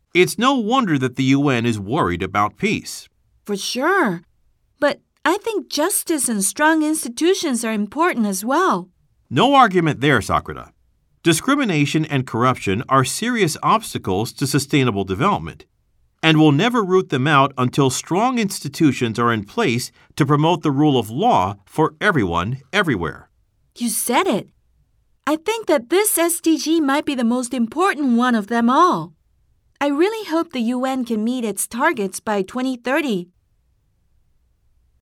It's no wonder that the UN is worried about peace. For sure. But I think justice and strong institutions are important as well. No argument there, Sakura. Discrimination and corruption are serious obstacles to sustainable development, and we'll never root them out until strong institutions are in place to promote the rule of law for everyone, everywhere. You said it. I think that this SDG might be the most important one of them all. I really hope the UN can meet its targets by 2030.